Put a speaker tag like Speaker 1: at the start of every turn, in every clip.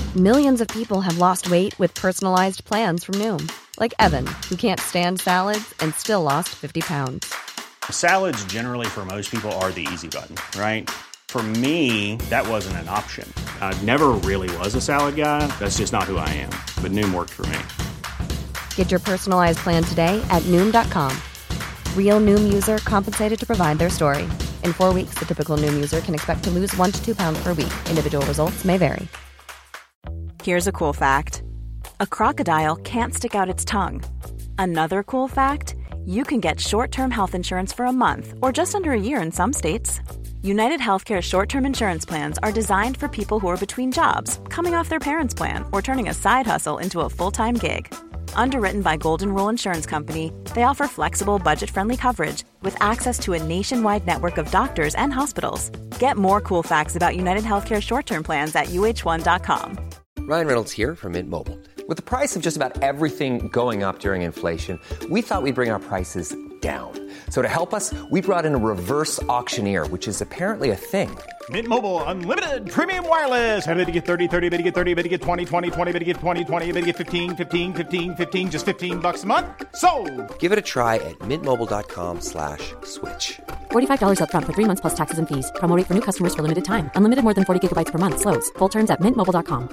Speaker 1: Millions of people have lost weight with personalized plans from Noom. Like Evan, who can't stand salads and still lost 50 pounds.
Speaker 2: Salads generally for most people are the easy button, right? For me, that wasn't an option. I never really was a salad guy. That's just not who I am. But Noom worked for me.
Speaker 1: Get your personalized plan today at Noom.com. Real Noom user compensated to provide their story. In 4 weeks, the typical Noom user can expect to lose 1 to 2 pounds per week. Individual results may vary.
Speaker 3: Here's a cool fact. A crocodile can't stick out its tongue. Another cool fact, you can get short-term health insurance for a month or just under a year in some states. United Healthcare short-term insurance plans are designed for people who are between jobs, coming off their parents' plan, or turning a side hustle into a full-time gig. Underwritten by Golden Rule Insurance Company, they offer flexible, budget-friendly coverage with access to a nationwide network of doctors and hospitals. Get more cool facts about United Healthcare short-term plans at uh1.com.
Speaker 4: Ryan Reynolds here from Mint Mobile. With the price of just about everything going up during inflation, we thought we'd bring our prices down. So to help us, we brought in a reverse auctioneer, which is apparently a thing.
Speaker 5: Mint Mobile Unlimited Premium Wireless. How to get 30, 30, bit to get 30, bit to get 20, 20, 20, bit to get 20, 20, bit to get 15, 15, 15, 15, just $15 a month? Sold!
Speaker 4: Give it a try at mintmobile.com/switch.
Speaker 6: $45 up front for 3 months plus taxes and fees. Promo rate for new customers for limited time. Unlimited more than 40 gigabytes per month. Slows full terms at mintmobile.com.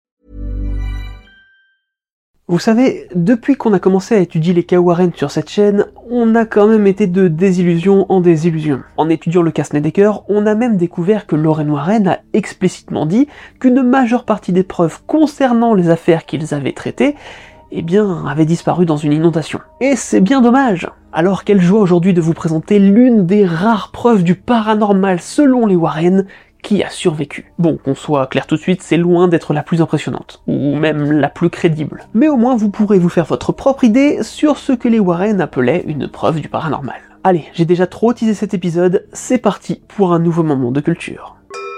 Speaker 7: Vous savez, depuis qu'on a commencé à étudier les cas Warren sur cette chaîne, on a quand même été de désillusion en désillusion. En étudiant le cas Snedeker, on a même découvert que Lorraine Warren a explicitement dit qu'une majeure partie des preuves concernant les affaires qu'ils avaient traitées, avaient disparu dans une inondation. Et c'est bien dommage. Alors quelle joie aujourd'hui de vous présenter l'une des rares preuves du paranormal selon les Warren, qui a survécu. Bon, qu'on soit clair tout de suite, c'est loin d'être la plus impressionnante, ou même la plus crédible. Mais au moins vous pourrez vous faire votre propre idée sur ce que les Warren appelaient une preuve du paranormal. Allez, j'ai déjà trop teasé cet épisode, c'est parti pour un nouveau moment de culture.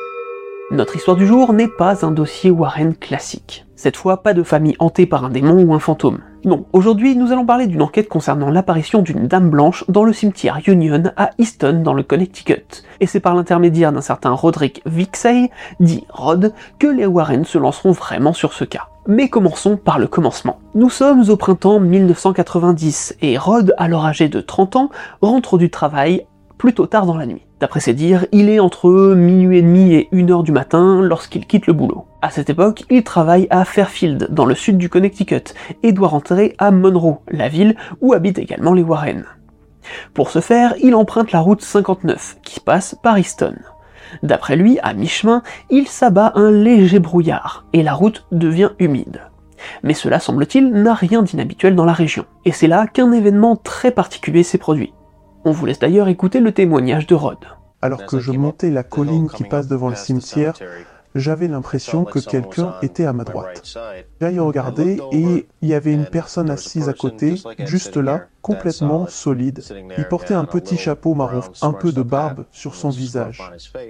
Speaker 7: Notre histoire du jour n'est pas un dossier Warren classique. Cette fois, pas de famille hantée par un démon ou un fantôme. Non, aujourd'hui, nous allons parler d'une enquête concernant l'apparition d'une dame blanche dans le cimetière Union à Easton dans le Connecticut. Et c'est par l'intermédiaire d'un certain Roderick Vixey, dit Rod, que les Warren se lanceront vraiment sur ce cas. Mais commençons par le commencement. Nous sommes au printemps 1990, et Rod, alors âgé de 30 ans, rentre du travail plutôt tard dans la nuit. D'après ses dires, il est entre minuit et demi et 1h du matin lorsqu'il quitte le boulot. À cette époque, il travaille à Fairfield, dans le sud du Connecticut, et doit rentrer à Monroe, la ville où habitent également les Warren. Pour ce faire, il emprunte la route 59, qui passe par Easton. D'après lui, à mi-chemin, il s'abat un léger brouillard, et la route devient humide. Mais cela, semble-t-il, n'a rien d'inhabituel dans la région. Et c'est là qu'un événement très particulier s'est produit. On vous laisse d'ailleurs écouter le témoignage de Rod.
Speaker 8: Alors que je montais la colline qui passe devant le cimetière, j'avais l'impression que quelqu'un était à ma droite. J'allais regarder et il y avait une personne assise à côté, juste là, complètement solide. Il portait un petit chapeau marron, un peu de barbe sur son visage.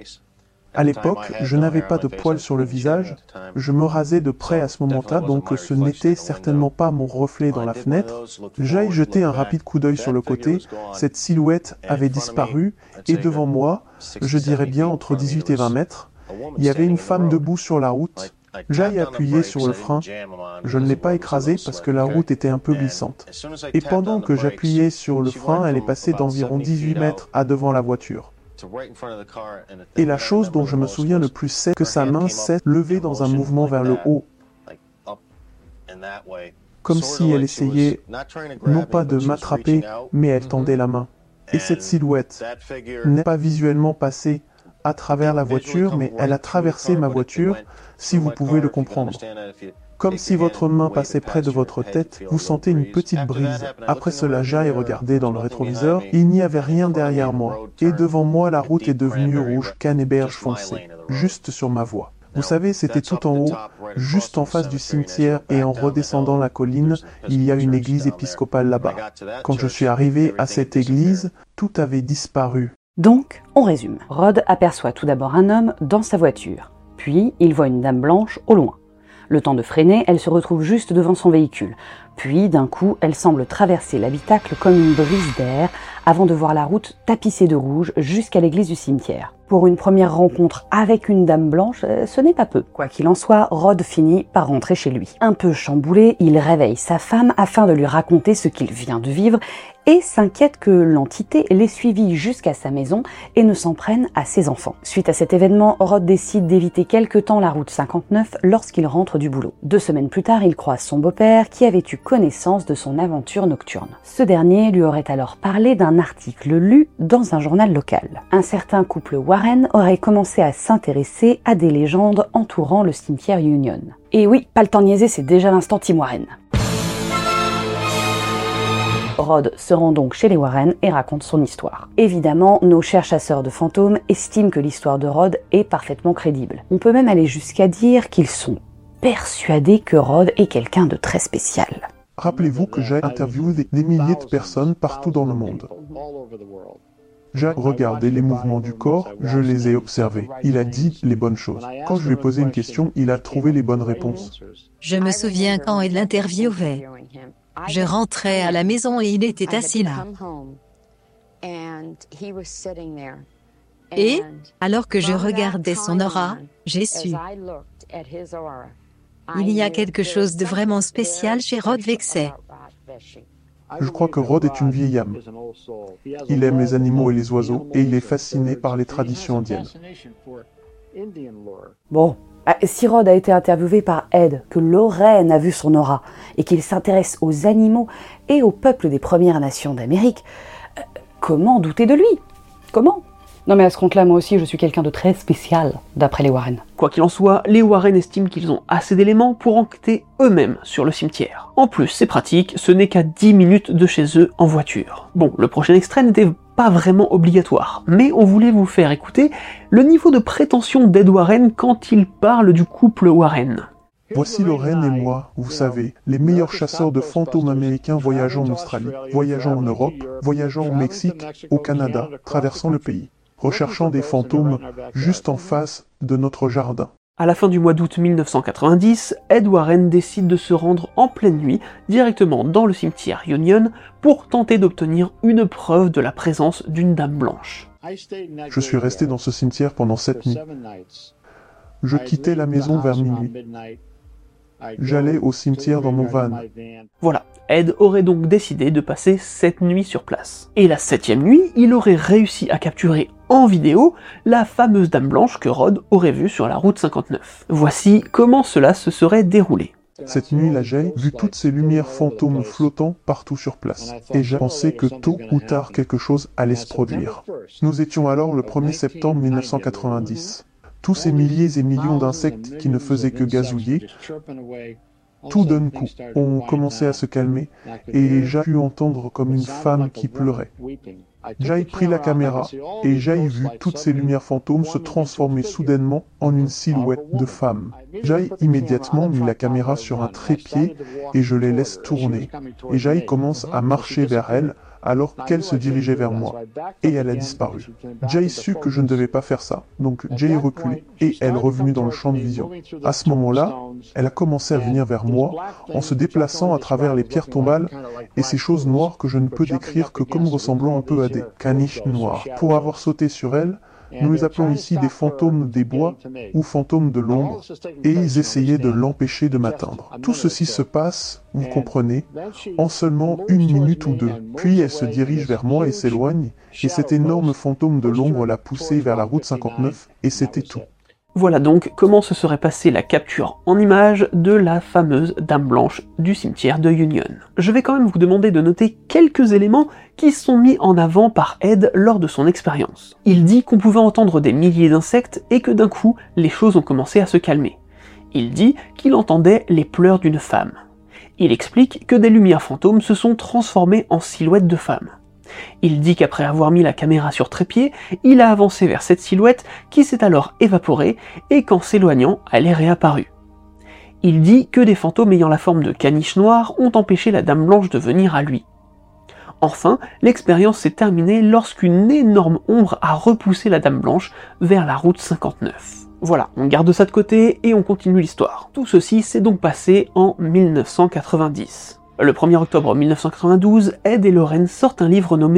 Speaker 8: À l'époque, je n'avais pas de poils sur le visage, je me rasais de près à ce moment-là, donc ce n'était certainement pas mon reflet dans la fenêtre. J'ai jeté un rapide coup d'œil sur le côté, cette silhouette avait disparu, et devant moi, je dirais bien entre 18 et 20 mètres, il y avait une femme debout sur la route. J'ai appuyé sur le frein, je ne l'ai pas écrasée parce que la route était un peu glissante. Et pendant que j'appuyais sur le frein, elle est passée d'environ 18 mètres à devant la voiture. Et la chose dont je me souviens le plus, c'est que sa main s'est levée dans un mouvement vers le haut, comme si elle essayait non pas de m'attraper, mais elle tendait la main. Et cette silhouette n'est pas visuellement passée à travers la voiture, mais elle a traversé ma voiture, si vous pouvez le comprendre. Comme si votre main passait près de votre tête, vous sentez une petite brise. Après cela, j'ai regardé dans le rétroviseur, il n'y avait rien derrière moi. Et devant moi, la route est devenue rouge canneberge foncé, juste sur ma voie. Vous savez, c'était tout en haut, juste en face du cimetière, et en redescendant la colline, il y a une église épiscopale là-bas. Quand je suis arrivé à cette église, tout avait disparu.
Speaker 9: Donc, on résume. Rod aperçoit tout d'abord un homme dans sa voiture. Puis, il voit une dame blanche au loin. Le temps de freiner, elle se retrouve juste devant son véhicule. Puis, d'un coup, elle semble traverser l'habitacle comme une brise d'air, avant de voir la route tapissée de rouge jusqu'à l'église du cimetière. Pour une première rencontre avec une dame blanche, ce n'est pas peu. Quoi qu'il en soit, Rod finit par rentrer chez lui. Un peu chamboulé, il réveille sa femme afin de lui raconter ce qu'il vient de vivre et s'inquiète que l'entité l'ait suivi jusqu'à sa maison et ne s'en prenne à ses enfants. Suite à cet événement, Rod décide d'éviter quelque temps la route 59 lorsqu'il rentre du boulot. 2 semaines plus tard, il croise son beau-père qui avait eu connaissance de son aventure nocturne. Ce dernier lui aurait alors parlé d'un article lu dans un journal local. Un certain couple Warren aurait commencé à s'intéresser à des légendes entourant le cimetière Union. Et oui, pas le temps de niaiser, c'est déjà l'instant Tim Warren. Rod se rend donc chez les Warren et raconte son histoire. Évidemment, nos chers chasseurs de fantômes estiment que l'histoire de Rod est parfaitement crédible. On peut même aller jusqu'à dire qu'ils sont persuadés que Rod est quelqu'un de très spécial.
Speaker 8: Rappelez-vous que j'ai interviewé des milliers de personnes partout dans le monde. J'ai regardé les mouvements du corps, je les ai observés. Il a dit les bonnes choses. Quand je lui ai posé une question, il a trouvé les bonnes réponses.
Speaker 10: Je me souviens quand il l'interviewait. Je rentrais à la maison et il était assis là. Et, alors que je regardais son aura, j'ai su. Il y a quelque chose de vraiment spécial chez Rod Vexay.
Speaker 8: Je crois que Rod est une vieille âme. Il aime les animaux et les oiseaux et il est fasciné par les traditions indiennes.
Speaker 9: Bon, si Rod a été interviewé par Ed, que Lorraine a vu son aura, et qu'il s'intéresse aux animaux et au peuple des Premières Nations d'Amérique, comment douter de lui? Comment? Non mais à ce compte-là, moi aussi, je suis quelqu'un de très spécial, d'après les Warren.
Speaker 7: Quoi qu'il en soit, les Warren estiment qu'ils ont assez d'éléments pour enquêter eux-mêmes sur le cimetière. En plus, c'est pratique, ce n'est qu'à 10 minutes de chez eux en voiture. Bon, le prochain extrait n'était pas vraiment obligatoire, mais on voulait vous faire écouter le niveau de prétention d'Ed Warren quand il parle du couple Warren.
Speaker 8: Voici Lorraine et moi, vous savez, les meilleurs chasseurs de fantômes américains voyageant en Australie, voyageant en Europe, voyageant au Mexique, au Canada, traversant le pays, recherchant des fantômes juste en face de notre jardin.
Speaker 7: À la fin du mois d'août 1990, Ed Warren décide de se rendre en pleine nuit directement dans le cimetière Union pour tenter d'obtenir une preuve de la présence d'une dame blanche.
Speaker 8: Je suis resté dans ce cimetière pendant 7 nuits. Je quittais la maison vers minuit. J'allais au cimetière dans mon van.
Speaker 7: Voilà, Ed aurait donc décidé de passer 7 nuits sur place. Et la 7e nuit, il aurait réussi à capturer en vidéo la fameuse dame blanche que Rod aurait vue sur la route 59. Voici comment cela se serait déroulé.
Speaker 8: Cette nuit-là, j'ai vu toutes ces lumières fantômes flottant partout sur place. Et j'ai pensé que tôt ou tard quelque chose allait se produire. Nous étions alors le 1er septembre 1990. Tous ces milliers et millions d'insectes qui ne faisaient que gazouiller, tout d'un coup, ont commencé à se calmer et j'ai pu entendre comme une femme qui pleurait. J'ai pris la caméra et j'ai vu toutes ces lumières fantômes se transformer soudainement en une silhouette de femme. J'ai immédiatement mis la caméra sur un trépied et je les laisse tourner. Et Jai commence à marcher vers elle alors qu'elle se dirigeait vers moi. Et elle a disparu. Jai sut que je ne devais pas faire ça, donc Jai est reculé et elle est revenue dans le champ de vision. À ce moment-là, elle a commencé à venir vers moi en se déplaçant à travers les pierres tombales et ces choses noires que je ne peux décrire que comme ressemblant un peu à des caniches noirs. Pour avoir sauté sur elle, nous les appelons ici des fantômes des bois ou fantômes de l'ombre, et ils essayaient de l'empêcher de m'atteindre. Tout ceci se passe, vous comprenez, en seulement 1 minute ou 2. Puis elle se dirige vers moi et s'éloigne, et cet énorme fantôme de l'ombre l'a poussée vers la route 59, et c'était tout.
Speaker 7: Voilà donc comment se serait passée la capture en images de la fameuse dame blanche du cimetière de Union. Je vais quand même vous demander de noter quelques éléments qui sont mis en avant par Ed lors de son expérience. Il dit qu'on pouvait entendre des milliers d'insectes et que d'un coup, les choses ont commencé à se calmer. Il dit qu'il entendait les pleurs d'une femme. Il explique que des lumières fantômes se sont transformées en silhouettes de femmes. Il dit qu'après avoir mis la caméra sur trépied, il a avancé vers cette silhouette qui s'est alors évaporée et qu'en s'éloignant, elle est réapparue. Il dit que des fantômes ayant la forme de caniches noires ont empêché la dame blanche de venir à lui. Enfin, l'expérience s'est terminée lorsqu'une énorme ombre a repoussé la dame blanche vers la route 59. Voilà, on garde ça de côté et on continue l'histoire. Tout ceci s'est donc passé en 1990. Le 1er octobre 1992, Ed et Lorraine sortent un livre nommé «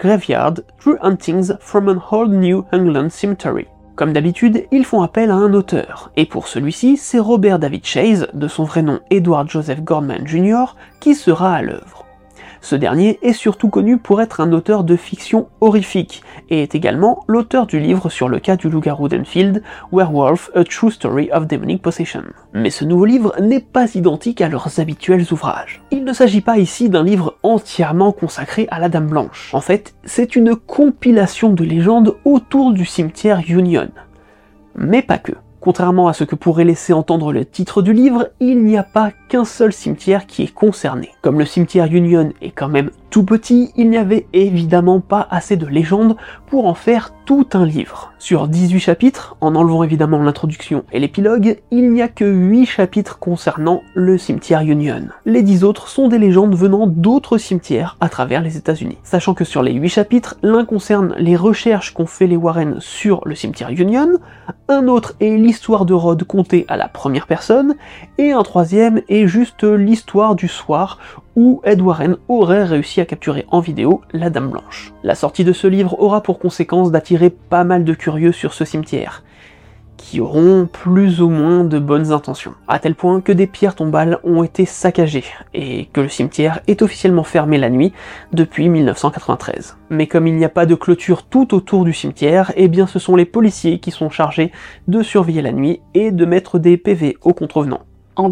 Speaker 7: Graveyard, True Huntings from an Old New England Cemetery. Comme d'habitude, ils font appel à un auteur, et pour celui-ci, c'est Robert David Chase, de son vrai nom Edward Joseph Gorman Jr., qui sera à l'œuvre. Ce dernier est surtout connu pour être un auteur de fiction horrifique, et est également l'auteur du livre sur le cas du loup-garou d'Enfield, Werewolf, A True Story of Demonic Possession. Mais ce nouveau livre n'est pas identique à leurs habituels ouvrages. Il ne s'agit pas ici d'un livre entièrement consacré à la Dame Blanche. En fait, c'est une compilation de légendes autour du cimetière Union. Mais pas que. Contrairement à ce que pourrait laisser entendre le titre du livre, il n'y a pas qu'un seul cimetière qui est concerné. Comme le cimetière Union est quand même tout petit, il n'y avait évidemment pas assez de légendes pour en faire tout un livre. Sur 18 chapitres, en enlevant évidemment l'introduction et l'épilogue, il n'y a que 8 chapitres concernant le cimetière Union. Les 10 autres sont des légendes venant d'autres cimetières à travers les États-Unis. Sachant que sur les 8 chapitres, l'un concerne les recherches qu'ont fait les Warren sur le cimetière Union, un autre est l'histoire de Rod contée à la première personne, et un troisième est juste l'histoire du soir où Ed Warren aurait réussi à capturer en vidéo la Dame Blanche. La sortie de ce livre aura pour conséquence d'attirer pas mal de curieux sur ce cimetière, qui auront plus ou moins de bonnes intentions, à tel point que des pierres tombales ont été saccagées, et que le cimetière est officiellement fermé la nuit depuis 1993. Mais comme il n'y a pas de clôture tout autour du cimetière, eh bien ce sont les policiers qui sont chargés de surveiller la nuit et de mettre des PV aux contrevenants.
Speaker 9: En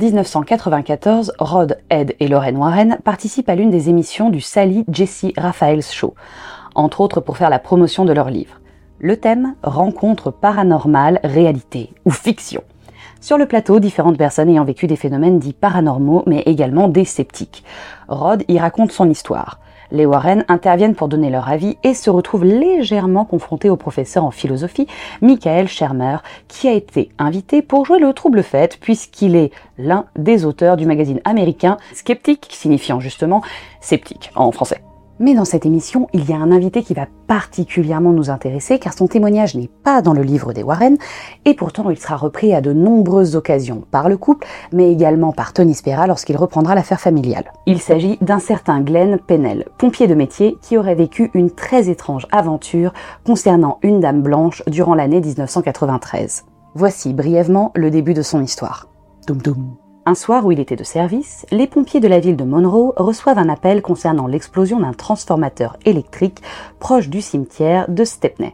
Speaker 9: 1994, Rod, Ed et Lorraine Warren participent à l'une des émissions du Sally Jesse Raphaels Show, entre autres pour faire la promotion de leur livre. Le thème, rencontre paranormale, réalité ou fiction. Sur le plateau, différentes personnes ayant vécu des phénomènes dits paranormaux, mais également des sceptiques. Rod y raconte son histoire. Les Warren interviennent pour donner leur avis et se retrouvent légèrement confrontés au professeur en philosophie, Michael Shermer, qui a été invité pour jouer le trouble-fête puisqu'il est l'un des auteurs du magazine américain Skeptic, signifiant justement sceptique en français. Mais dans cette émission, il y a un invité qui va particulièrement nous intéresser car son témoignage n'est pas dans le livre des Warren et pourtant il sera repris à de nombreuses occasions par le couple, mais également par Tony Spera lorsqu'il reprendra l'affaire familiale. Il s'agit d'un certain Glenn Pennell, pompier de métier qui aurait vécu une très étrange aventure concernant une dame blanche durant l'année 1993. Voici brièvement le début de son histoire. Doum doum. Un soir où il était de service, les pompiers de la ville de Monroe reçoivent un appel concernant l'explosion d'un transformateur électrique proche du cimetière de Stepney.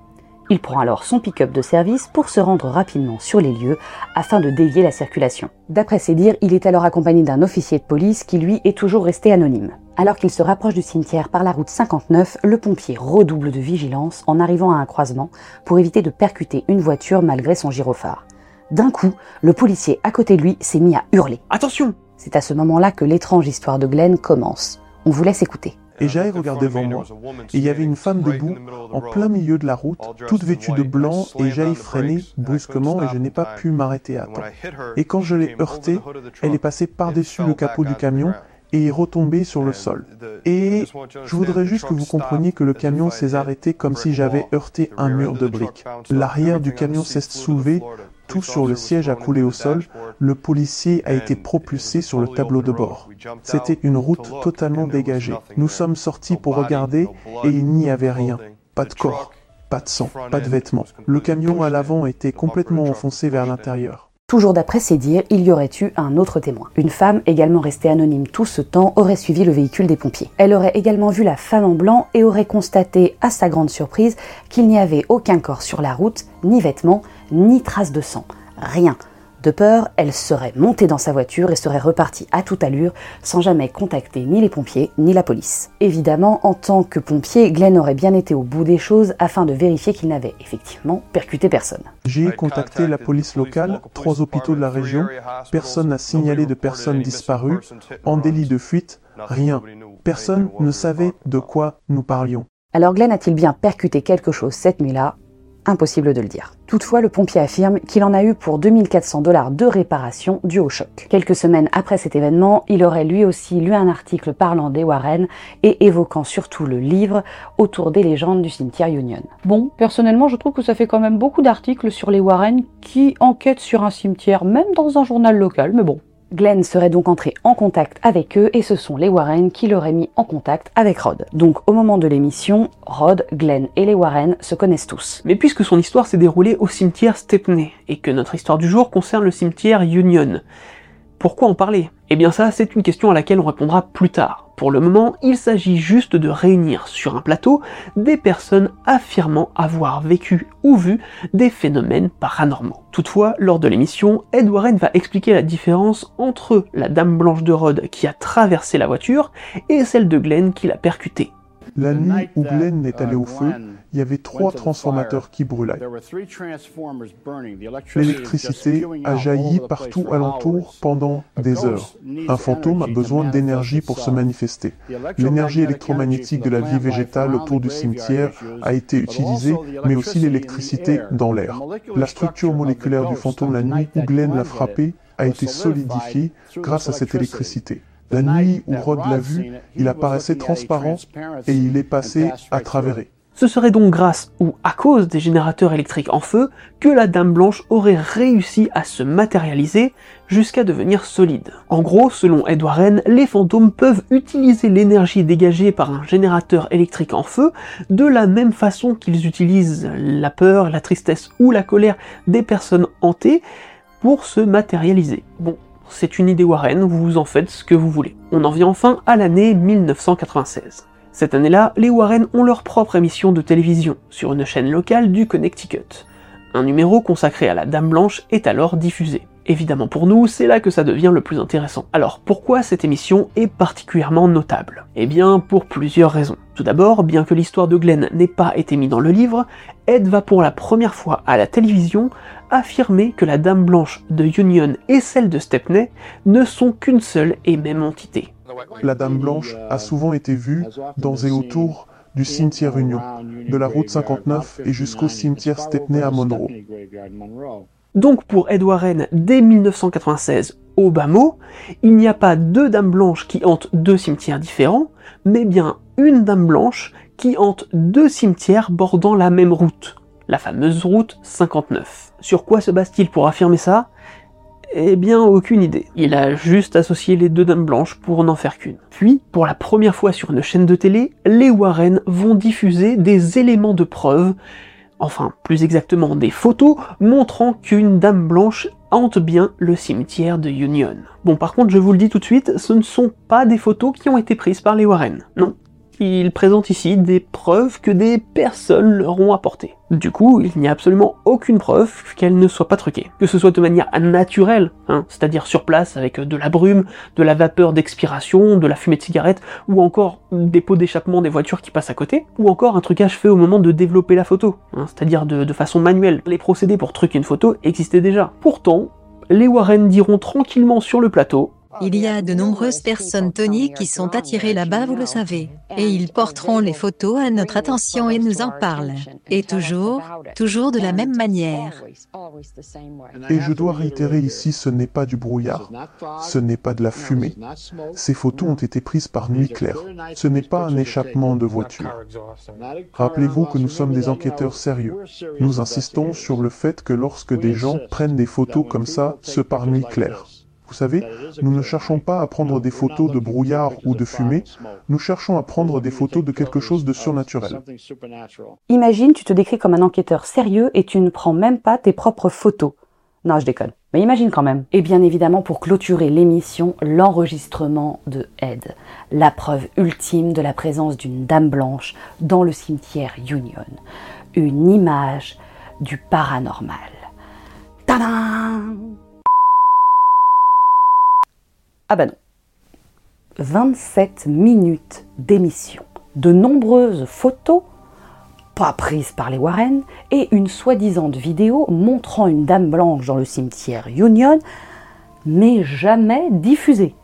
Speaker 9: Il prend alors son pick-up de service pour se rendre rapidement sur les lieux afin de dévier la circulation. D'après ses dires, il est alors accompagné d'un officier de police qui lui est toujours resté anonyme. Alors qu'il se rapproche du cimetière par la route 59, le pompier redouble de vigilance en arrivant à un croisement pour éviter de percuter une voiture malgré son gyrophare. D'un coup, le policier à côté de lui s'est mis à hurler. « Attention !» C'est à ce moment-là que l'étrange histoire de Glenn commence. On vous laisse écouter.
Speaker 8: Et j'avais regardé devant moi, et il y avait une femme debout, en plein milieu de la route, toute vêtue de blanc, et j'avais freiné brusquement et je n'ai pas pu m'arrêter à temps. Et quand je l'ai heurtée, elle est passée par-dessus le capot du camion et est retombée sur le sol. Et je voudrais juste que vous compreniez que le camion s'est arrêté comme si j'avais heurté un mur de briques. L'arrière du camion s'est soulevé, tout sur le siège a coulé au sol, le policier a été propulsé sur le tableau de bord. C'était une route totalement dégagée. Nous sommes sortis pour regarder et il n'y avait rien. Pas de corps, pas de sang, pas de vêtements. Le camion à l'avant était complètement enfoncé vers l'intérieur.
Speaker 9: Toujours d'après ses dires, il y aurait eu un autre témoin. Une femme, également restée anonyme tout ce temps, aurait suivi le véhicule des pompiers. Elle aurait également vu la femme en blanc et aurait constaté, à sa grande surprise, qu'il n'y avait aucun corps sur la route, ni vêtements, ni traces de sang. Rien. De peur, elle serait montée dans sa voiture et serait repartie à toute allure, sans jamais contacter ni les pompiers, ni la police. Évidemment, en tant que pompier, Glenn aurait bien été au bout des choses afin de vérifier qu'il n'avait effectivement percuté personne.
Speaker 8: J'ai contacté la police locale, 3 hôpitaux de la région, personne n'a signalé de personnes disparues, en délit de fuite, rien. Personne ne savait de quoi nous parlions.
Speaker 9: Alors Glenn a-t-il bien percuté quelque chose cette nuit-là ? Impossible de le dire. Toutefois, le pompier affirme qu'il en a eu pour 2400 $ de réparation due au choc. Quelques semaines après cet événement, il aurait lui aussi lu un article parlant des Warren et évoquant surtout le livre autour des légendes du cimetière Union. Bon, personnellement, je trouve que ça fait quand même beaucoup d'articles sur les Warren qui enquêtent sur un cimetière, même dans un journal local, mais bon. Glenn serait donc entré en contact avec eux et ce sont les Warren qui l'auraient mis en contact avec Rod. Donc au moment de l'émission, Rod, Glenn et les Warren se connaissent tous.
Speaker 7: Mais puisque son histoire s'est déroulée au cimetière Stepney, et que notre histoire du jour concerne le cimetière Union, pourquoi en parler? Eh bien ça, c'est une question à laquelle on répondra plus tard. Pour le moment, il s'agit juste de réunir sur un plateau des personnes affirmant avoir vécu ou vu des phénomènes paranormaux. Toutefois, lors de l'émission, Ed Warren va expliquer la différence entre la Dame Blanche de Rod qui a traversé la voiture et celle de Glenn qui l'a percutée.
Speaker 8: La nuit où Glenn est allé au feu, il y avait 3 transformateurs qui brûlaient. L'électricité a jailli partout alentour pendant des heures. Un fantôme a besoin d'énergie pour se manifester. L'énergie électromagnétique de la vie végétale autour du cimetière a été utilisée, mais aussi l'électricité dans l'air. La structure moléculaire du fantôme la nuit où Glenn l'a frappé a été solidifiée grâce à cette électricité. La nuit où Rod l'a vu, il apparaissait transparent et il est passé à travers.
Speaker 7: Ce serait donc grâce ou à cause des générateurs électriques en feu que la Dame Blanche aurait réussi à se matérialiser jusqu'à devenir solide. En gros, selon Ed Warren, les fantômes peuvent utiliser l'énergie dégagée par un générateur électrique en feu de la même façon qu'ils utilisent la peur, la tristesse ou la colère des personnes hantées pour se matérialiser. Bon, c'est une idée Warren, vous en faites ce que vous voulez. On en vient enfin à l'année 1996. Cette année-là, les Warren ont leur propre émission de télévision, sur une chaîne locale du Connecticut. Un numéro consacré à la Dame Blanche est alors diffusé. Évidemment pour nous, c'est là que ça devient le plus intéressant. Alors pourquoi cette émission est particulièrement notable? Eh bien pour plusieurs raisons. Tout d'abord, bien que l'histoire de Glenn n'ait pas été mise dans le livre, Ed va pour la première fois à la télévision affirmer que la Dame Blanche de Union et celle de Stepney ne sont qu'une seule et même entité.
Speaker 8: La Dame Blanche a souvent été vue dans et autour du cimetière Union, de la route 59 et jusqu'au cimetière Stepney à Monroe.
Speaker 7: Donc pour Ed Warren, dès 1996, au bas mot, il n'y a pas 2 dames blanches qui hantent 2 cimetières différents, mais bien une Dame Blanche qui hante 2 cimetières bordant la même route, la fameuse route 59. Sur quoi se base-t-il pour affirmer ça? Eh bien, aucune idée. Il a juste associé les 2 dames blanches pour n'en faire qu'une. Puis, pour la première fois sur une chaîne de télé, les Warren vont diffuser des éléments de preuve, enfin, plus exactement des photos, montrant qu'une Dame Blanche hante bien le cimetière de Union. Bon, par contre, je vous le dis tout de suite, ce ne sont pas des photos qui ont été prises par les Warren. Non. Ils présentent ici des preuves que des personnes leur ont apportées. Du coup, il n'y a absolument aucune preuve qu'elles ne soient pas truquées. Que ce soit de manière naturelle, c'est-à-dire sur place avec de la brume, de la vapeur d'expiration, de la fumée de cigarette, ou encore des pots d'échappement des voitures qui passent à côté, ou encore un trucage fait au moment de développer la photo, c'est-à-dire de façon manuelle. Les procédés pour truquer une photo existaient déjà. Pourtant, les Warren diront tranquillement sur le plateau:
Speaker 10: il y a de nombreuses personnes, Tony, qui sont attirées là-bas, vous le savez. Et ils porteront les photos à notre attention et nous en parlent. Et toujours de la même manière.
Speaker 8: Et je dois réitérer ici, ce n'est pas du brouillard. Ce n'est pas de la fumée. Ces photos ont été prises par nuit claire. Ce n'est pas un échappement de voiture. Rappelez-vous que nous sommes des enquêteurs sérieux. Nous insistons sur le fait que lorsque des gens prennent des photos comme ça, ce par nuit claire. Vous savez, nous ne cherchons pas à prendre des photos de brouillard ou de fumée, nous cherchons à prendre des photos de quelque chose de surnaturel.
Speaker 9: Imagine, tu te décris comme un enquêteur sérieux et tu ne prends même pas tes propres photos. Non, je déconne. Mais imagine quand même. Et bien évidemment, pour clôturer l'émission, l'enregistrement de Ed. La preuve ultime de la présence d'une Dame Blanche dans le cimetière Union. Une image du paranormal. Tadam! Ah bah non. 27 minutes d'émission, de nombreuses photos, pas prises par les Warren, et une soi-disant vidéo montrant une Dame Blanche dans le cimetière Union, mais jamais diffusée.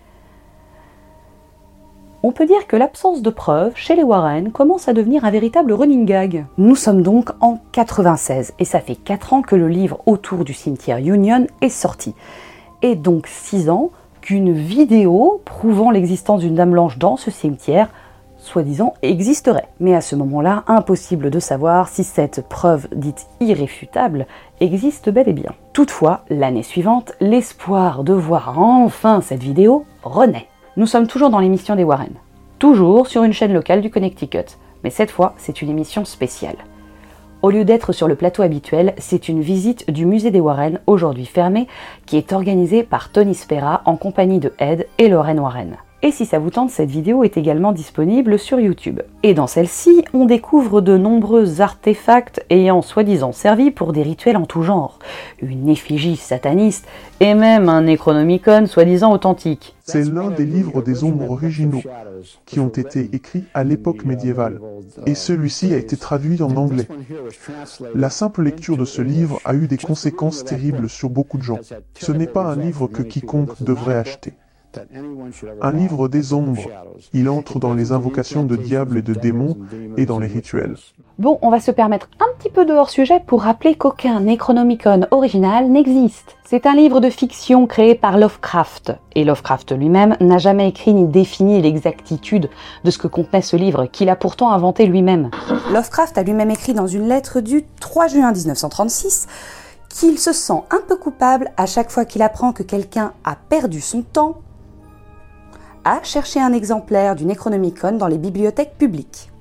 Speaker 9: On peut dire que l'absence de preuves chez les Warren commence à devenir un véritable running gag. Nous sommes donc en 96, et ça fait 4 ans que le livre autour du cimetière Union est sorti. Et donc 6 ans qu'une vidéo prouvant l'existence d'une Dame Blanche dans ce cimetière soi-disant, existerait. Mais à ce moment-là, impossible de savoir si cette preuve dite irréfutable existe bel et bien. Toutefois, l'année suivante, l'espoir de voir enfin cette vidéo renaît. Nous sommes toujours dans l'émission des Warren, toujours sur une chaîne locale du Connecticut, mais cette fois, c'est une émission spéciale. Au lieu d'être sur le plateau habituel, c'est une visite du musée des Warren, aujourd'hui fermé, qui est organisée par Tony Spera en compagnie de Ed et Lorraine Warren. Et si ça vous tente, cette vidéo est également disponible sur YouTube. Et dans celle-ci, on découvre de nombreux artefacts ayant soi-disant servi pour des rituels en tout genre. Une effigie sataniste et même un Necronomicon soi-disant authentique.
Speaker 8: C'est l'un des livres des ombres originaux qui ont été écrits à l'époque médiévale. Et celui-ci a été traduit en anglais. La simple lecture de ce livre a eu des conséquences terribles sur beaucoup de gens. Ce n'est pas un livre que quiconque devrait acheter. Un livre des ombres. Il entre dans les invocations de diables et de démons et dans les rituels.
Speaker 9: Bon, on va se permettre un petit peu de hors-sujet pour rappeler qu'aucun Necronomicon original n'existe. C'est un livre de fiction créé par Lovecraft. Et Lovecraft lui-même n'a jamais écrit ni défini l'exactitude de ce que contenait ce livre, qu'il a pourtant inventé lui-même.
Speaker 11: Lovecraft a lui-même écrit dans une lettre du 3 juin 1936 qu'il se sent un peu coupable à chaque fois qu'il apprend que quelqu'un a perdu son temps à chercher un exemplaire du Necronomicon dans les bibliothèques publiques.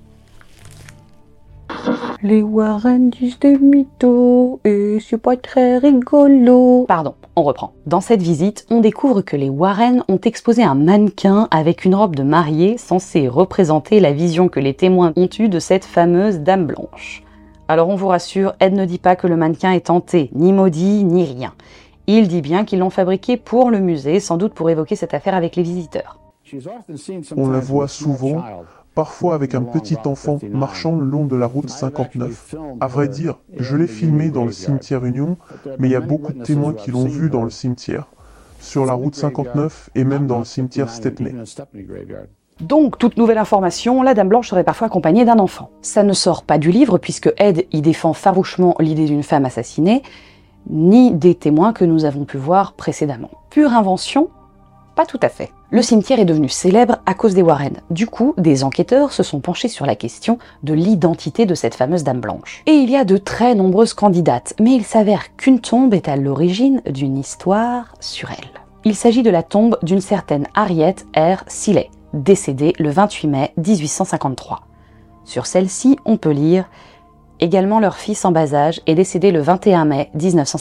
Speaker 9: Les Warren disent des mythos et c'est pas très rigolo. Pardon, on reprend. Dans cette visite, on découvre que les Warren ont exposé un mannequin avec une robe de mariée censée représenter la vision que les témoins ont eue de cette fameuse Dame Blanche. Alors on vous rassure, Ed ne dit pas que le mannequin est hanté, ni maudit, ni rien. Il dit bien qu'ils l'ont fabriqué pour le musée, sans doute pour évoquer cette affaire avec les visiteurs.
Speaker 8: On la voit souvent, parfois avec un petit enfant marchant le long de la route 59. À vrai dire, je l'ai filmé dans le cimetière Union, mais il y a beaucoup de témoins qui l'ont vu dans le cimetière, sur la route 59 et même dans le cimetière Stepney.
Speaker 9: Donc, toute nouvelle information, la Dame Blanche serait parfois accompagnée d'un enfant. Ça ne sort pas du livre puisque Ed y défend farouchement l'idée d'une femme assassinée, ni des témoins que nous avons pu voir précédemment. Pure invention ? Pas tout à fait. Le cimetière est devenu célèbre à cause des Warren. Du coup, des enquêteurs se sont penchés sur la question de l'identité de cette fameuse Dame Blanche. Et il y a de très nombreuses candidates, mais il s'avère qu'une tombe est à l'origine d'une histoire sur elle. Il s'agit de la tombe d'une certaine Harriet R. Seeley, décédée le 28 mai 1853. Sur celle-ci, on peut lire « Également leur fils en bas âge est décédé le 21 mai 1953 ».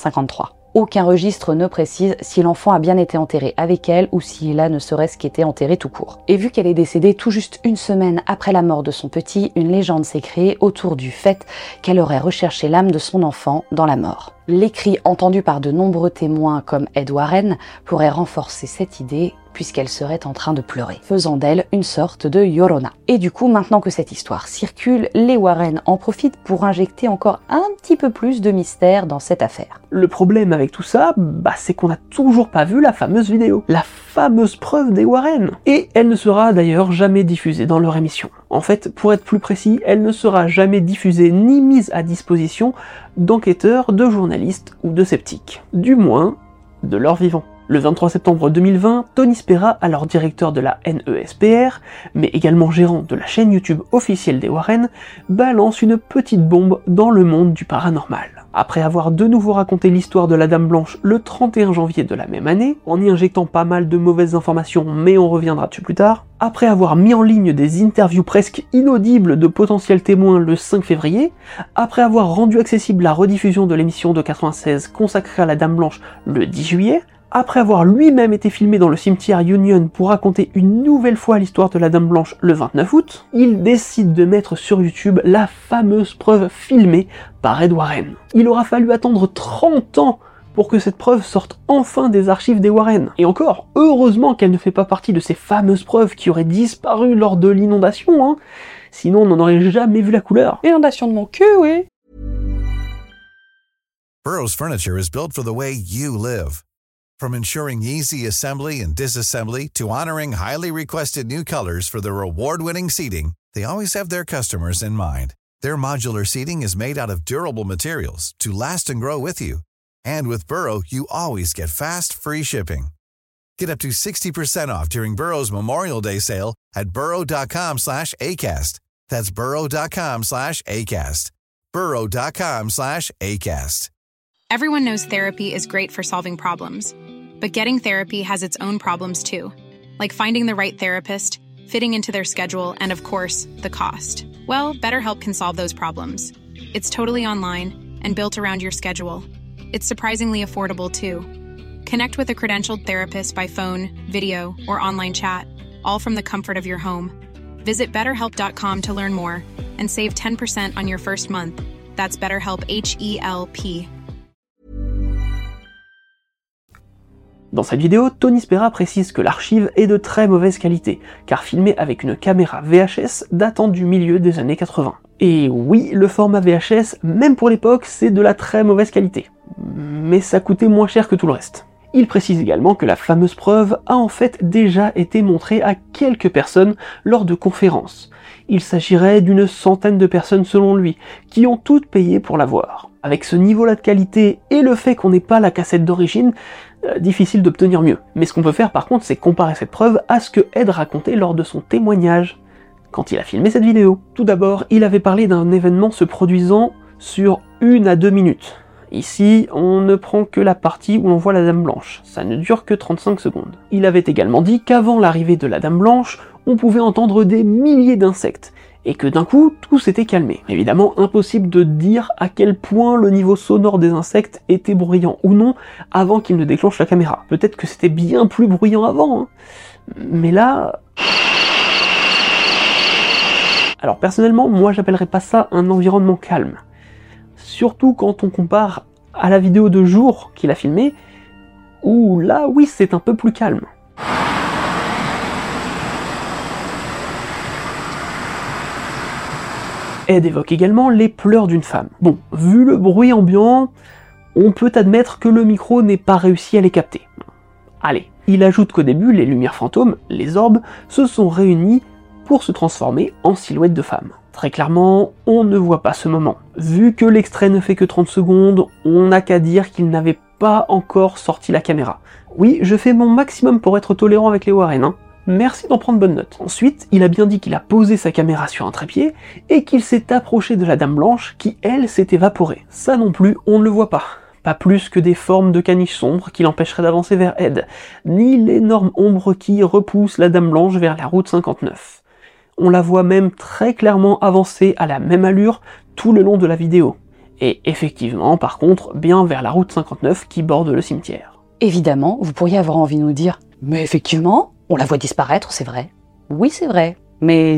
Speaker 9: Aucun registre ne précise si l'enfant a bien été enterré avec elle ou s'il a ne serait-ce qu'été enterré tout court. Et vu qu'elle est décédée tout juste une semaine après la mort de son petit, une légende s'est créée autour du fait qu'elle aurait recherché l'âme de son enfant dans la mort. Les cris entendus par de nombreux témoins comme Ed Warren pourraient renforcer cette idée puisqu'elle serait en train de pleurer, faisant d'elle une sorte de Llorona. Et du coup, maintenant que cette histoire circule, les Warren en profitent pour injecter encore un petit peu plus de mystère dans cette affaire.
Speaker 7: Le problème avec tout ça, c'est qu'on n'a toujours pas vu la fameuse vidéo, la fameuse preuve des Warren. Et elle ne sera d'ailleurs jamais diffusée dans leur émission. En fait, pour être plus précis, elle ne sera jamais diffusée ni mise à disposition d'enquêteurs, de journalistes ou de sceptiques. Du moins, de leur vivant. Le 23 septembre 2020, Tony Spera, alors directeur de la NESPR, mais également gérant de la chaîne YouTube officielle des Warren, balance une petite bombe dans le monde du paranormal. Après avoir de nouveau raconté l'histoire de la Dame Blanche le 31 janvier de la même année, en y injectant pas mal de mauvaises informations, mais on reviendra dessus plus tard, après avoir mis en ligne des interviews presque inaudibles de potentiels témoins le 5 février, après avoir rendu accessible la rediffusion de l'émission de 96 consacrée à la Dame Blanche le 10 juillet, après avoir lui-même été filmé dans le cimetière Union pour raconter une nouvelle fois l'histoire de la Dame Blanche le 29 août, il décide de mettre sur YouTube la fameuse preuve filmée par Ed Warren. Il aura fallu attendre 30 ans pour que cette preuve sorte enfin des archives des Warren. Et encore, heureusement qu'elle ne fait pas partie de ces fameuses preuves qui auraient disparu lors de l'inondation, sinon on n'en aurait jamais vu la couleur.
Speaker 9: Inondation de mon cul, oui.
Speaker 12: Burrow's furniture is built for the way you live. From ensuring easy assembly and disassembly to honoring highly requested new colors for their award-winning seating, they always have their customers in mind. Their modular seating is made out of durable materials to last and grow with you. And with Burrow, you always get fast, free shipping. Get up to 60% off during Burrow's Memorial Day sale at burrow.com/ACAST. That's burrow.com/ACAST. burrow.com/ACAST.
Speaker 13: Everyone knows therapy is great for solving problems, but getting therapy has its own problems too, like finding the right therapist, fitting into their schedule, and of course, the cost. Well, BetterHelp can solve those problems. It's totally online and built around your schedule. It's surprisingly affordable too. Connect with a credentialed therapist by phone, video, or online chat, all from the comfort of your home. Visit BetterHelp.com to learn more and save 10% on your first month. That's BetterHelp, H-E-L-P.
Speaker 7: Dans cette vidéo, Tony Spera précise que l'archive est de très mauvaise qualité, car filmée avec une caméra VHS datant du milieu des années 80. Et oui, le format VHS, même pour l'époque, c'est de la très mauvaise qualité. Mais ça coûtait moins cher que tout le reste. Il précise également que la fameuse preuve a en fait déjà été montrée à quelques personnes lors de conférences. Il s'agirait d'une centaine de personnes selon lui, qui ont toutes payé pour la voir. Avec ce niveau-là de qualité et le fait qu'on n'ait pas la cassette d'origine, difficile d'obtenir mieux. Mais ce qu'on peut faire par contre, c'est comparer cette preuve à ce que Ed racontait lors de son témoignage, quand il a filmé cette vidéo. Tout d'abord, il avait parlé d'un événement se produisant sur 1 à 2 minutes. Ici, on ne prend que la partie où l'on voit la Dame Blanche, ça ne dure que 35 secondes. Il avait également dit qu'avant l'arrivée de la Dame Blanche, on pouvait entendre des milliers d'insectes, et que d'un coup, tout s'était calmé. Évidemment, impossible de dire à quel point le niveau sonore des insectes était bruyant ou non avant qu'il ne déclenche la caméra. Peut-être que c'était bien plus bruyant avant, hein. Mais là... Alors personnellement, moi j'appellerais pas ça un environnement calme. Surtout quand on compare à la vidéo de jour qu'il a filmée, où là, oui, c'est un peu plus calme. Ed évoque également les pleurs d'une femme. Bon, vu le bruit ambiant, on peut admettre que le micro n'ait pas réussi à les capter. Allez, il ajoute qu'au début, les lumières fantômes, les orbes, se sont réunis pour se transformer en silhouette de femme. Très clairement, on ne voit pas ce moment. Vu que l'extrait ne fait que 30 secondes, on n'a qu'à dire qu'il n'avait pas encore sorti la caméra. Oui, je fais mon maximum pour être tolérant avec les Warren, hein. Merci d'en prendre bonne note. Ensuite, il a bien dit qu'il a posé sa caméra sur un trépied et qu'il s'est approché de la Dame Blanche qui, elle, s'est évaporée. Ça non plus, on ne le voit pas. Pas plus que des formes de caniches sombres qui l'empêcheraient d'avancer vers Ed, ni l'énorme ombre qui repousse la Dame Blanche vers la route 59. On la voit même très clairement avancer à la même allure tout le long de la vidéo. Et effectivement, par contre, bien vers la route 59 qui borde le cimetière.
Speaker 9: Évidemment, vous pourriez avoir envie de nous dire « Mais effectivement, on la voit disparaître, c'est vrai. » Oui, c'est vrai, mais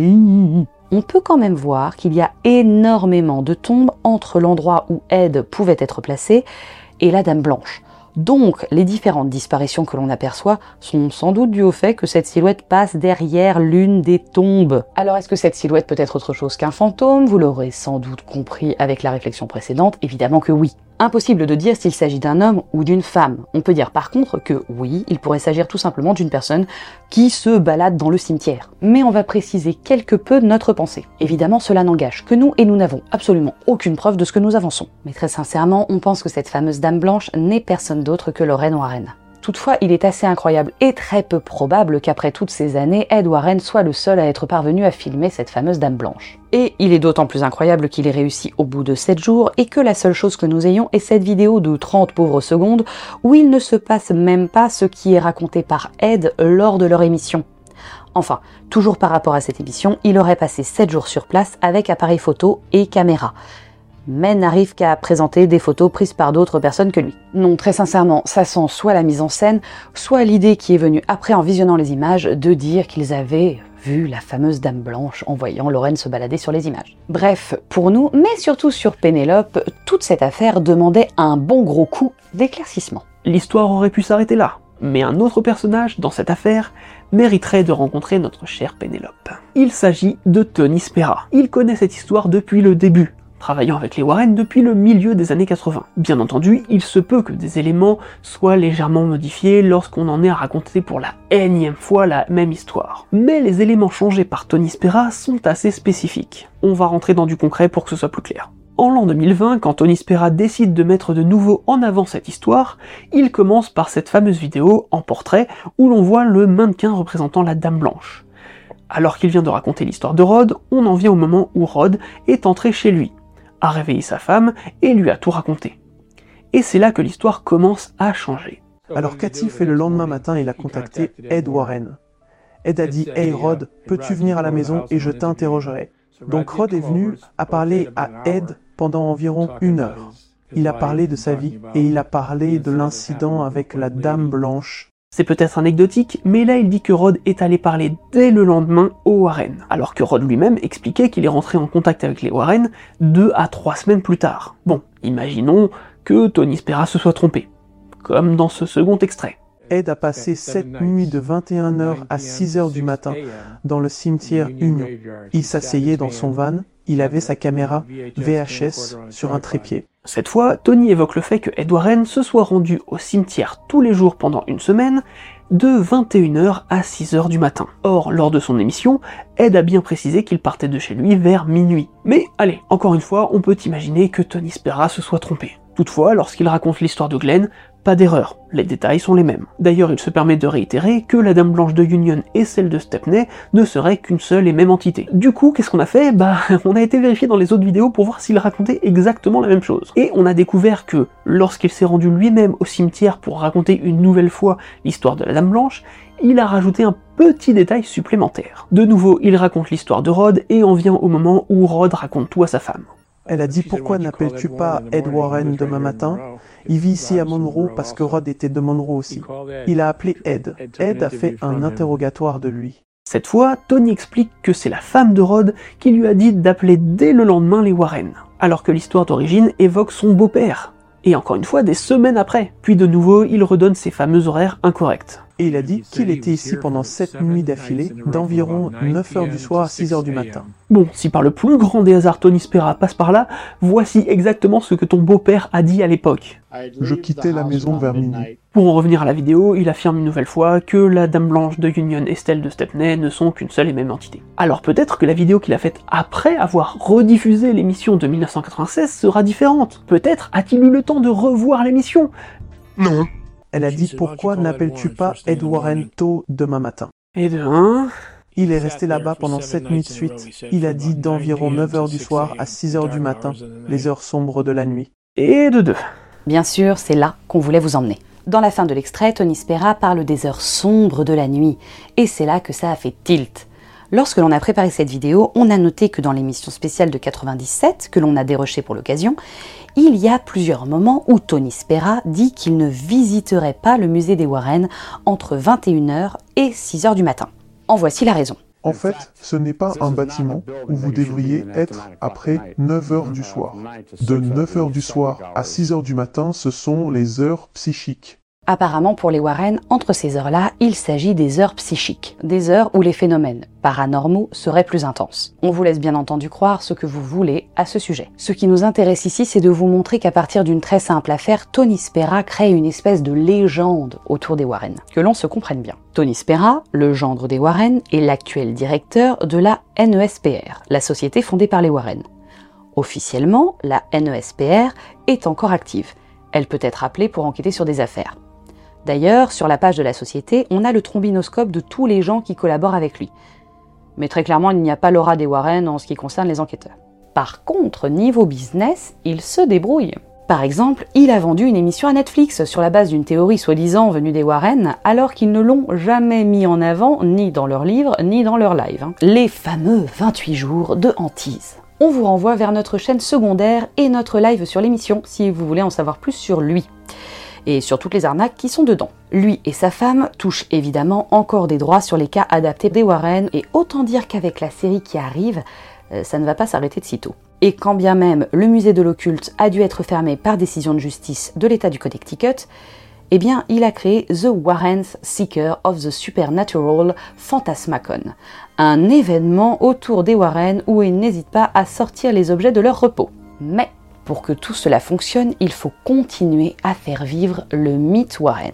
Speaker 9: on peut quand même voir qu'il y a énormément de tombes entre l'endroit où Ed pouvait être placé et la Dame Blanche. Donc, les différentes disparitions que l'on aperçoit sont sans doute dues au fait que cette silhouette passe derrière l'une des tombes. Alors, est-ce que cette silhouette peut être autre chose qu'un fantôme? Vous l'aurez sans doute compris avec la réflexion précédente, évidemment que oui. Impossible de dire s'il s'agit d'un homme ou d'une femme. On peut dire par contre que oui, il pourrait s'agir tout simplement d'une personne qui se balade dans le cimetière. Mais on va préciser quelque peu notre pensée. Évidemment, cela n'engage que nous et nous n'avons absolument aucune preuve de ce que nous avançons. Mais très sincèrement, on pense que cette fameuse Dame Blanche n'est personne d'autre que Lorraine Warren. Toutefois, il est assez incroyable et très peu probable qu'après toutes ces années, Ed Warren soit le seul à être parvenu à filmer cette fameuse Dame Blanche. Et il est d'autant plus incroyable qu'il ait réussi au bout de 7 jours et que la seule chose que nous ayons est cette vidéo de 30 pauvres secondes où il ne se passe même pas ce qui est raconté par Ed lors de leur émission. Enfin, toujours par rapport à cette émission, il aurait passé 7 jours sur place avec appareil photo et caméra. Mais n'arrive qu'à présenter des photos prises par d'autres personnes que lui. Non, très sincèrement, ça sent soit la mise en scène, soit l'idée qui est venue après en visionnant les images de dire qu'ils avaient vu la fameuse Dame Blanche en voyant Lorraine se balader sur les images. Bref, pour nous, mais surtout sur Pénélope, toute cette affaire demandait un bon gros coup d'éclaircissement.
Speaker 7: L'histoire aurait pu s'arrêter là, mais un autre personnage dans cette affaire mériterait de rencontrer notre chère Pénélope. Il s'agit de Tony Spera. Il connaît cette histoire depuis le début, travaillant avec les Warren depuis le milieu des années 80. Bien entendu, il se peut que des éléments soient légèrement modifiés lorsqu'on en est à raconter pour la énième fois la même histoire. Mais les éléments changés par Tony Spera sont assez spécifiques. On va rentrer dans du concret pour que ce soit plus clair. En l'an 2020, quand Tony Spera décide de mettre de nouveau en avant cette histoire, il commence par cette fameuse vidéo en portrait où l'on voit le mannequin représentant la Dame Blanche. Alors qu'il vient de raconter l'histoire de Rod, on en vient au moment où Rod est entré chez lui, a réveillé sa femme et lui a tout raconté. Et c'est là que l'histoire commence à changer.
Speaker 8: Alors Cathy fait le lendemain matin, il a contacté Ed Warren. Ed a dit « Hey Rod, peux-tu venir à la maison et je t'interrogerai ». Donc Rod est venu à parler à Ed pendant environ 1 heure. Il a parlé de sa vie et il a parlé de l'incident avec la Dame Blanche.
Speaker 7: C'est peut-être anecdotique, mais là il dit que Rod est allé parler dès le lendemain aux Warren, alors que Rod lui-même expliquait qu'il est rentré en contact avec les Warren 2 à 3 semaines plus tard. Bon, imaginons que Tony Spera se soit trompé, comme dans ce second extrait.
Speaker 8: Ed a passé 7 nuits de 21h à 6h du matin dans le cimetière Union. Il s'asseyait dans son van, il avait sa caméra VHS sur un trépied.
Speaker 7: Cette fois, Tony évoque le fait que Ed Warren se soit rendu au cimetière tous les jours pendant 1 semaine, de 21h à 6h du matin. Or, lors de son émission, Ed a bien précisé qu'il partait de chez lui vers minuit. Mais allez, encore une fois, on peut imaginer que Tony Spera se soit trompé. Toutefois, lorsqu'il raconte l'histoire de Glenn, pas d'erreur, les détails sont les mêmes. D'ailleurs, il se permet de réitérer que la Dame Blanche de Union et celle de Stepney ne seraient qu'une seule et même entité. Du coup, qu'est-ce qu'on a fait ? On a été vérifier dans les autres vidéos pour voir s'il racontait exactement la même chose. Et on a découvert que, lorsqu'il s'est rendu lui-même au cimetière pour raconter une nouvelle fois l'histoire de la Dame Blanche, il a rajouté un petit détail supplémentaire. De nouveau, il raconte l'histoire de Rod et en vient au moment où Rod raconte tout à sa femme.
Speaker 8: Elle a dit « Pourquoi n'appelles-tu pas Ed Warren demain matin ? Il vit ici à Monroe parce que Rod était de Monroe aussi. » Il a appelé Ed. Ed a fait un interrogatoire de lui.
Speaker 7: Cette fois, Tony explique que c'est la femme de Rod qui lui a dit d'appeler dès le lendemain les Warren, alors que l'histoire d'origine évoque son beau-père. Et encore une fois, des semaines après. Puis de nouveau, il redonne ses fameux horaires incorrects.
Speaker 8: Et il a dit qu'il était ici pendant 7 nuits d'affilée, d'environ 9h du soir à 6h du matin.
Speaker 7: Bon, si par le plus grand des hasards Tony Spera passe par là, voici exactement ce que ton beau-père a dit à l'époque.
Speaker 8: Je quittais la maison vers minuit.
Speaker 7: Pour en revenir à la vidéo, il affirme une nouvelle fois que la Dame Blanche de Union et celle de Stepney ne sont qu'une seule et même entité. Alors peut-être que la vidéo qu'il a faite après avoir rediffusé l'émission de 1996 sera différente. Peut-être a-t-il eu le temps de revoir l'émission.
Speaker 8: Non. Elle a dit « Pourquoi n'appelles-tu pas Ed Warren tôt demain matin ?»
Speaker 7: Et de 1...
Speaker 8: Il est resté là-bas pendant 7 nuits de suite. Il a dit d'environ 9h du soir à 6h du matin, les heures sombres de la nuit.
Speaker 7: Et de 2.
Speaker 9: Bien sûr, c'est là qu'on voulait vous emmener. Dans la fin de l'extrait, Tony Spera parle des heures sombres de la nuit, et c'est là que ça a fait tilt. Lorsque l'on a préparé cette vidéo, on a noté que dans l'émission spéciale de 97, que l'on a dérochée pour l'occasion, il y a plusieurs moments où Tony Spera dit qu'il ne visiterait pas le musée des Warren entre 21h et 6h du matin. En voici la raison.
Speaker 8: En fait, ce n'est pas un bâtiment où vous devriez être après 9h du soir. De 9h du soir à 6h du matin, ce sont les heures psychiques.
Speaker 9: Apparemment, pour les Warren, entre ces heures-là, il s'agit des heures psychiques, des heures où les phénomènes paranormaux seraient plus intenses. On vous laisse bien entendu croire ce que vous voulez à ce sujet. Ce qui nous intéresse ici, c'est de vous montrer qu'à partir d'une très simple affaire, Tony Spera crée une espèce de légende autour des Warren. Que l'on se comprenne bien. Tony Spera, le gendre des Warren, est l'actuel directeur de la NESPR, la société fondée par les Warren. Officiellement, la NESPR est encore active. Elle peut être appelée pour enquêter sur des affaires. D'ailleurs, sur la page de la société, on a le trombinoscope de tous les gens qui collaborent avec lui. Mais très clairement, il n'y a pas l'aura des Warren en ce qui concerne les enquêteurs. Par contre, niveau business, il se débrouille. Par exemple, il a vendu une émission à Netflix sur la base d'une théorie soi-disant venue des Warren, alors qu'ils ne l'ont jamais mis en avant, ni dans leurs livres, ni dans leurs lives. Les fameux 28 jours de hantise. On vous renvoie vers notre chaîne secondaire et notre live sur l'émission, si vous voulez en savoir plus sur lui. Et sur toutes les arnaques qui sont dedans. Lui et sa femme touchent évidemment encore des droits sur les cas adaptés des Warren, et autant dire qu'avec la série qui arrive, ça ne va pas s'arrêter de sitôt. Et quand bien même le musée de l'occulte a dû être fermé par décision de justice de l'État du Connecticut, eh bien il a créé The Warrens Seeker of the Supernatural Phantasmacon, un événement autour des Warren où ils n'hésitent pas à sortir les objets de leur repos. Mais pour que tout cela fonctionne, il faut continuer à faire vivre le mythe Warren.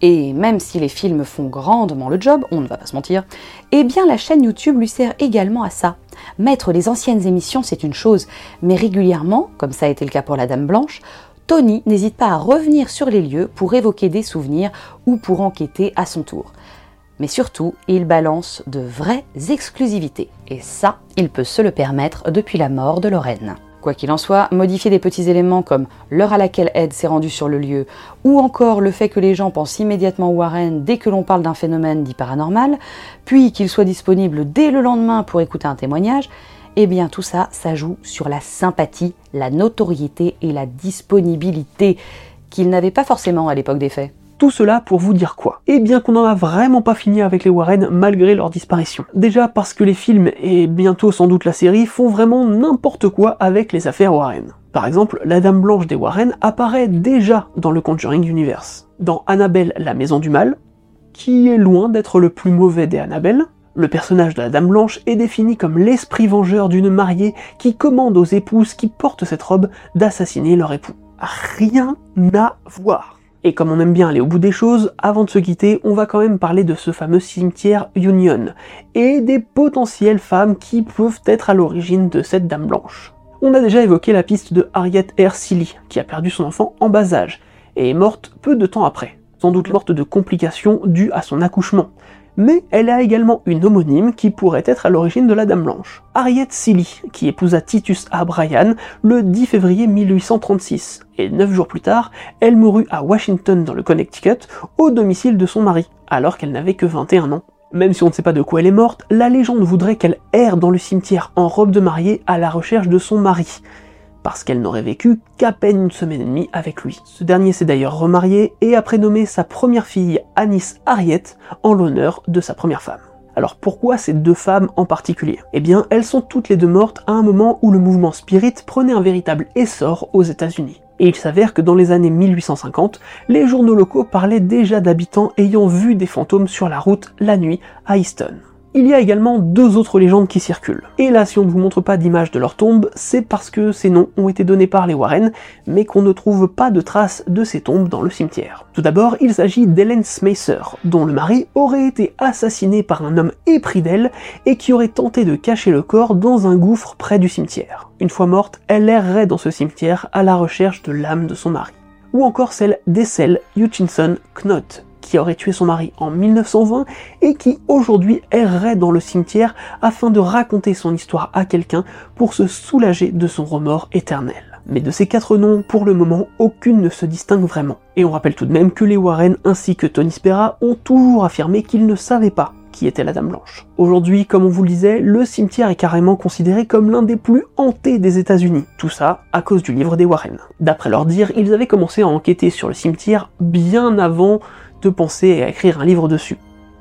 Speaker 9: Et même si les films font grandement le job, on ne va pas se mentir, eh bien la chaîne YouTube lui sert également à ça. Mettre les anciennes émissions, c'est une chose, mais régulièrement, comme ça a été le cas pour la Dame Blanche, Tony n'hésite pas à revenir sur les lieux pour évoquer des souvenirs ou pour enquêter à son tour. Mais surtout, il balance de vraies exclusivités. Et ça, il peut se le permettre depuis la mort de Lorraine. Quoi qu'il en soit, modifier des petits éléments comme l'heure à laquelle Ed s'est rendu sur le lieu, ou encore le fait que les gens pensent immédiatement Warren dès que l'on parle d'un phénomène dit paranormal, puis qu'il soit disponible dès le lendemain pour écouter un témoignage, eh bien tout ça, ça joue sur la sympathie, la notoriété et la disponibilité qu'il n'avait pas forcément à l'époque des faits.
Speaker 7: Tout cela pour vous dire quoi? Eh bien qu'on n'en a vraiment pas fini avec les Warren malgré leur disparition. Déjà parce que les films, et bientôt sans doute la série, font vraiment n'importe quoi avec les affaires Warren. Par exemple, la Dame Blanche des Warren apparaît déjà dans le Conjuring Universe. Dans Annabelle, la Maison du Mal, qui est loin d'être le plus mauvais des Annabelle, le personnage de la Dame Blanche est défini comme l'esprit vengeur d'une mariée qui commande aux épouses qui portent cette robe d'assassiner leur époux. Rien à voir. Et comme on aime bien aller au bout des choses, avant de se quitter, on va quand même parler de ce fameux cimetière Union, et des potentielles femmes qui peuvent être à l'origine de cette Dame Blanche. On a déjà évoqué la piste de Harriet R. Seeley, qui a perdu son enfant en bas âge, et est morte peu de temps après, sans doute morte de complications dues à son accouchement. Mais elle a également une homonyme qui pourrait être à l'origine de la Dame Blanche. Harriet Seeley, qui épousa Titus A. Bryan le 10 février 1836, et 9 jours plus tard, elle mourut à Washington dans le Connecticut, au domicile de son mari, alors qu'elle n'avait que 21 ans. Même si on ne sait pas de quoi elle est morte, la légende voudrait qu'elle erre dans le cimetière en robe de mariée à la recherche de son mari, parce qu'elle n'aurait vécu qu'à peine une semaine et demie avec lui. Ce dernier s'est d'ailleurs remarié et a prénommé sa première fille Annis Harriet en l'honneur de sa première femme. Alors pourquoi ces deux femmes en particulier? Eh bien, elles sont toutes les deux mortes à un moment où le mouvement spirit prenait un véritable essor aux États-Unis. Et il s'avère que dans les années 1850, les journaux locaux parlaient déjà d'habitants ayant vu des fantômes sur la route la nuit à Easton. Il y a également deux autres légendes qui circulent. Et là, si on ne vous montre pas d'image de leur tombe, c'est parce que ces noms ont été donnés par les Warren, mais qu'on ne trouve pas de traces de ces tombes dans le cimetière. Tout d'abord, il s'agit d'Ellen Smacer, dont le mari aurait été assassiné par un homme épris d'elle et qui aurait tenté de cacher le corps dans un gouffre près du cimetière. Une fois morte, elle errerait dans ce cimetière à la recherche de l'âme de son mari. Ou encore celle d'Ethel Hutchinson Knott, qui aurait tué son mari en 1920 et qui aujourd'hui errerait dans le cimetière afin de raconter son histoire à quelqu'un pour se soulager de son remords éternel. Mais de ces 4 noms, pour le moment, aucune ne se distingue vraiment. Et on rappelle tout de même que les Warren ainsi que Tony Spera ont toujours affirmé qu'ils ne savaient pas qui était la Dame Blanche. Aujourd'hui, comme on vous le disait, le cimetière est carrément considéré comme l'un des plus hantés des États-Unis. Tout ça à cause du livre des Warren. D'après leur dire, ils avaient commencé à enquêter sur le cimetière bien avant de penser à écrire un livre dessus.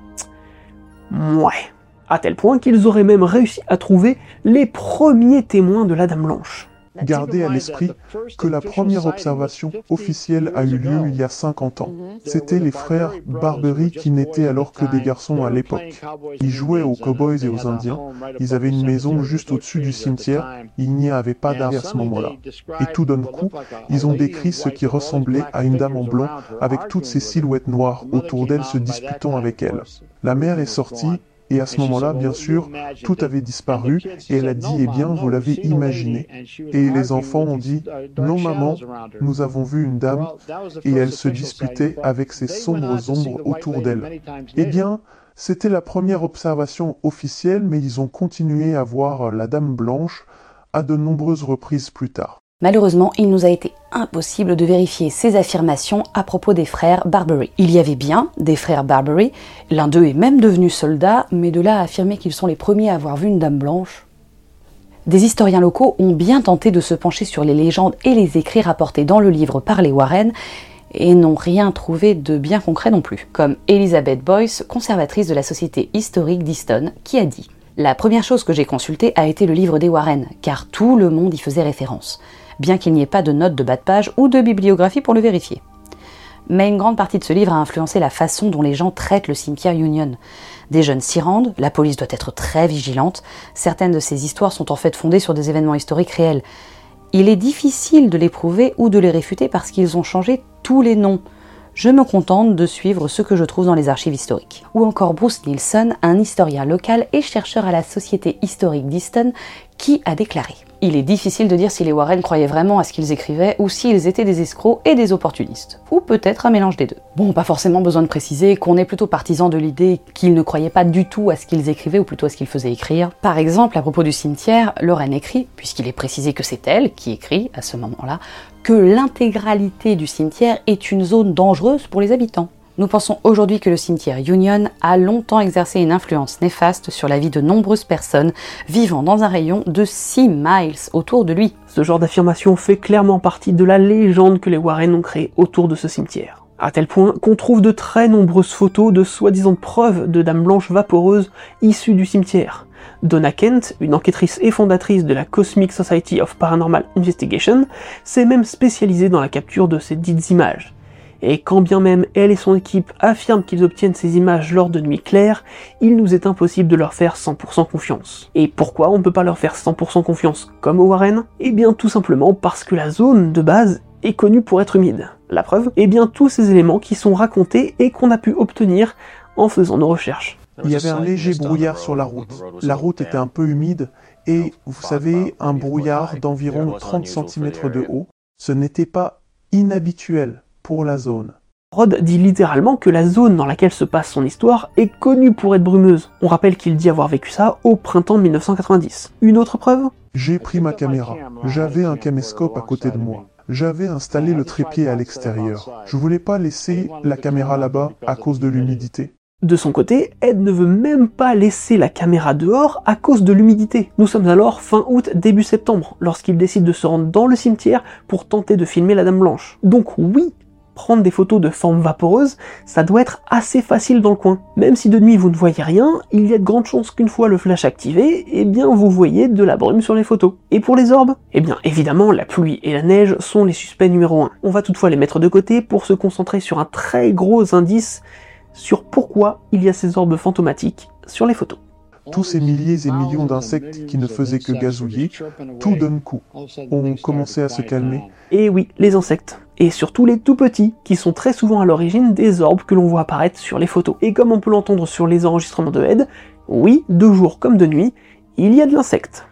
Speaker 7: Ouais. À tel point qu'ils auraient même réussi à trouver les premiers témoins de la Dame Blanche.
Speaker 8: Gardez à l'esprit que la première observation officielle a eu lieu il y a 50 ans. C'était les frères Barbary qui n'étaient alors que des garçons à l'époque. Ils jouaient aux cowboys et aux indiens, ils avaient une maison juste au-dessus du cimetière, il n'y avait pas d'arbre à ce moment-là. Et tout d'un coup, ils ont décrit ce qui ressemblait à une dame en blanc avec toutes ces silhouettes noires autour d'elle se disputant avec elle. La mère est sortie, et à ce moment-là, bien sûr, tout avait disparu, et elle a dit, eh bien, vous l'avez imaginé. Et les enfants ont dit, non maman, nous avons vu une dame, et elle se disputait avec ces sombres ombres autour d'elle. Eh bien, c'était la première observation officielle, mais ils ont continué à voir la Dame Blanche à de nombreuses reprises plus tard.
Speaker 9: Malheureusement, il nous a été impossible de vérifier ces affirmations à propos des frères Barbary. Il y avait bien des frères Barbary, l'un d'eux est même devenu soldat, mais de là à affirmer qu'ils sont les premiers à avoir vu une Dame Blanche. Des historiens locaux ont bien tenté de se pencher sur les légendes et les écrits rapportés dans le livre par les Warren, et n'ont rien trouvé de bien concret non plus. Comme Elizabeth Boyce, conservatrice de la Société historique d'Easton, qui a dit « La première chose que j'ai consultée a été le livre des Warren, car tout le monde y faisait référence. Bien qu'il n'y ait pas de notes de bas de page ou de bibliographie pour le vérifier. Mais une grande partie de ce livre a influencé la façon dont les gens traitent le cimetière Union. Des jeunes s'y rendent, la police doit être très vigilante, certaines de ces histoires sont en fait fondées sur des événements historiques réels. Il est difficile de les prouver ou de les réfuter parce qu'ils ont changé tous les noms. Je me contente de suivre ce que je trouve dans les archives historiques. Ou encore Bruce Nielsen, un historien local et chercheur à la Société historique d'Easton, qui a déclaré « Il est difficile de dire si les Warren croyaient vraiment à ce qu'ils écrivaient ou s'ils étaient des escrocs et des opportunistes. Ou peut-être un mélange des deux. » Bon, pas forcément besoin de préciser qu'on est plutôt partisan de l'idée qu'ils ne croyaient pas du tout à ce qu'ils écrivaient ou plutôt à ce qu'ils faisaient écrire. Par exemple, à propos du cimetière, Lorraine écrit, puisqu'il est précisé que c'est elle qui écrit à ce moment-là, que l'intégralité du cimetière est une zone dangereuse pour les habitants. Nous pensons aujourd'hui que le cimetière Union a longtemps exercé une influence néfaste sur la vie de nombreuses personnes vivant dans un rayon de 6 miles autour de lui.
Speaker 7: Ce genre d'affirmation fait clairement partie de la légende que les Warren ont créée autour de ce cimetière. À tel point qu'on trouve de très nombreuses photos de soi-disant preuves de dames blanches vaporeuses issues du cimetière. Donna Kent, une enquêtrice et fondatrice de la Cosmic Society of Paranormal Investigation, s'est même spécialisée dans la capture de ces dites images. Et quand bien même elle et son équipe affirment qu'ils obtiennent ces images lors de nuits claires, il nous est impossible de leur faire 100% confiance. Et pourquoi on ne peut pas leur faire 100% confiance comme aux Warren ? Eh bien tout simplement parce que la zone de base est connue pour être humide. La preuve ? Eh bien tous ces éléments qui sont racontés et qu'on a pu obtenir en faisant nos recherches.
Speaker 8: Il y avait un léger brouillard sur la route. La route était un peu humide et, vous savez, un brouillard d'environ 30 cm de haut, ce n'était pas inhabituel pour la zone.
Speaker 7: Rod dit littéralement que la zone dans laquelle se passe son histoire est connue pour être brumeuse. On rappelle qu'il dit avoir vécu ça au printemps 1990. Une autre preuve ?
Speaker 8: J'ai pris ma caméra. J'avais un caméscope à côté de moi. J'avais installé le trépied à l'extérieur. Je voulais pas laisser la caméra là-bas à cause de l'humidité.
Speaker 7: De son côté, Ed ne veut même pas laisser la caméra dehors à cause de l'humidité. Nous sommes alors fin août, début septembre, lorsqu'il décide de se rendre dans le cimetière pour tenter de filmer la Dame Blanche. Donc oui, prendre des photos de formes vaporeuses, ça doit être assez facile dans le coin. Même si de nuit vous ne voyez rien, il y a de grandes chances qu'une fois le flash activé, eh bien vous voyez de la brume sur les photos. Et pour les orbes ? Eh bien évidemment, la pluie et la neige sont les suspects numéro 1. On va toutefois les mettre de côté pour se concentrer sur un très gros indice sur pourquoi il y a ces orbes fantomatiques sur les photos.
Speaker 8: Tous ces milliers et millions d'insectes qui ne faisaient que gazouiller, tout d'un coup, ont commencé à se calmer.
Speaker 7: Et oui, les insectes. Et surtout les tout petits, qui sont très souvent à l'origine des orbes que l'on voit apparaître sur les photos. Et comme on peut l'entendre sur les enregistrements de Ed, oui, de jour comme de nuit, il y a de l'insecte.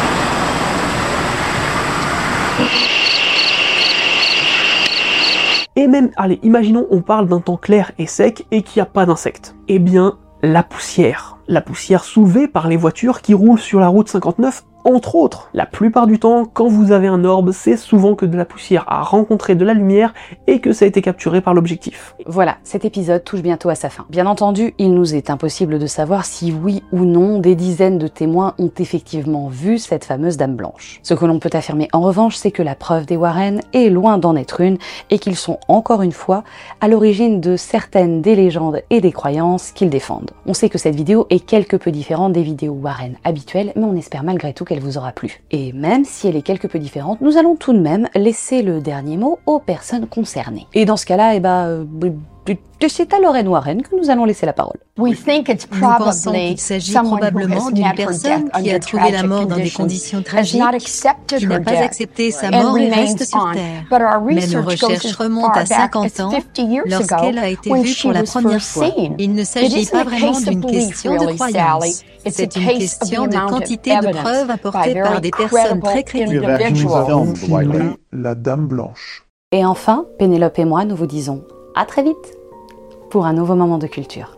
Speaker 7: Et même, allez, imaginons on parle d'un temps clair et sec et qu'il n'y a pas d'insectes. Eh bien, la poussière. La poussière soulevée par les voitures qui roulent sur la route 59, entre autres. La plupart du temps, quand vous avez un orbe, c'est souvent que de la poussière a rencontré de la lumière et que ça a été capturé par l'objectif.
Speaker 9: Voilà, cet épisode touche bientôt à sa fin. Bien entendu, il nous est impossible de savoir si oui ou non des dizaines de témoins ont effectivement vu cette fameuse Dame Blanche. Ce que l'on peut affirmer en revanche, c'est que la preuve des Warren est loin d'en être une et qu'ils sont encore une fois à l'origine de certaines des légendes et des croyances qu'ils défendent. On sait que cette vidéo est quelque peu différente des vidéos Warren habituelles, mais on espère malgré tout qu'elle vous aura plu. Et même si elle est quelque peu différente, nous allons tout de même laisser le dernier mot aux personnes concernées. Et dans ce cas-là, c'est à Lorraine Warren que nous allons laisser la parole.
Speaker 10: Nous pensons qu'il s'agit probablement d'une personne qui a trouvé la mort dans des conditions tragiques, qui n'a pas accepté sa mort et reste sur Terre. Mais nos recherches remontent à 50 ans, lorsqu'elle a été vue pour la première fois. Il ne s'agit pas vraiment d'une question de croyance. C'est une question de quantité de preuves apportées par des personnes très crédibles.
Speaker 8: Nous avons filmé la Dame Blanche.
Speaker 9: Et enfin, Pénélope et moi, nous vous disons à très vite pour un nouveau moment de culture.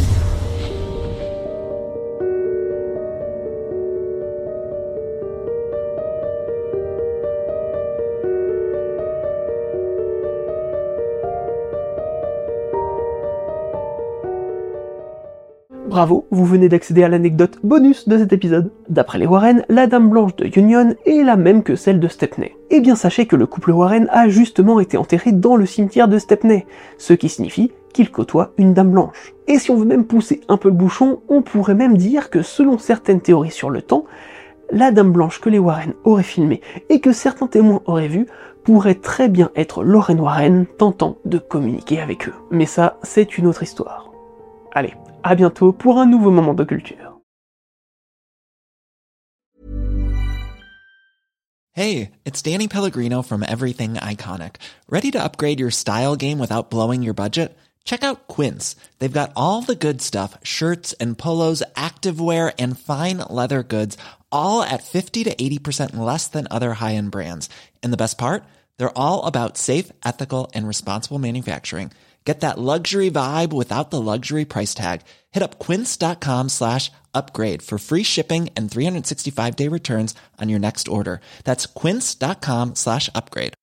Speaker 7: Bravo, vous venez d'accéder à l'anecdote bonus de cet épisode. D'après les Warren, la Dame Blanche de Union est la même que celle de Stepney. Eh bien sachez que le couple Warren a justement été enterré dans le cimetière de Stepney, ce qui signifie qu'il côtoie une Dame Blanche. Et si on veut même pousser un peu le bouchon, on pourrait même dire que selon certaines théories sur le temps, la Dame Blanche que les Warren auraient filmée et que certains témoins auraient vue pourrait très bien être Lorraine Warren tentant de communiquer avec eux. Mais ça, c'est une autre histoire. Allez, à bientôt pour un nouveau moment de culture.
Speaker 14: Hey, it's Danny Pellegrino from Everything Iconic. Ready to upgrade your style game without blowing your budget? Check out Quince. They've got all the good stuff, shirts and polos, activewear, and fine leather goods, all at 50 to 80% less than other high-end brands. And the best part? They're all about safe, ethical, and responsible manufacturing. Get that luxury vibe without the luxury price tag. Hit up quince.com/upgrade for free shipping and 365-day returns on your next order. That's quince.com/upgrade.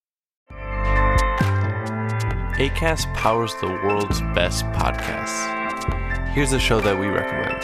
Speaker 15: Acast powers the world's best podcasts. Here's a show that we recommend.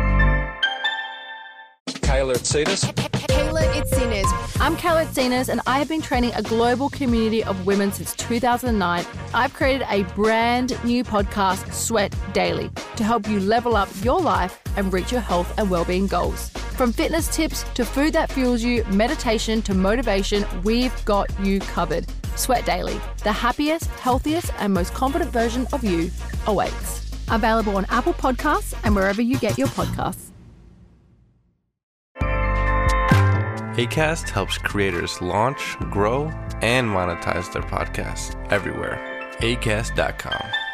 Speaker 16: Kayla Itsinas.
Speaker 17: Kayla Itsinas. I'm Kayla Itsinas, and I have been training a global community of women since 2009. I've created a brand new podcast, Sweat Daily, to help you level up your life and reach your health and well-being goals. From fitness tips to food that fuels you, meditation to motivation, we've got you covered. Sweat Daily, the happiest, healthiest, and most confident version of you awaits. Available on Apple Podcasts and wherever you get your podcasts.
Speaker 15: Acast helps creators launch, grow, and monetize their podcasts everywhere. Acast.com.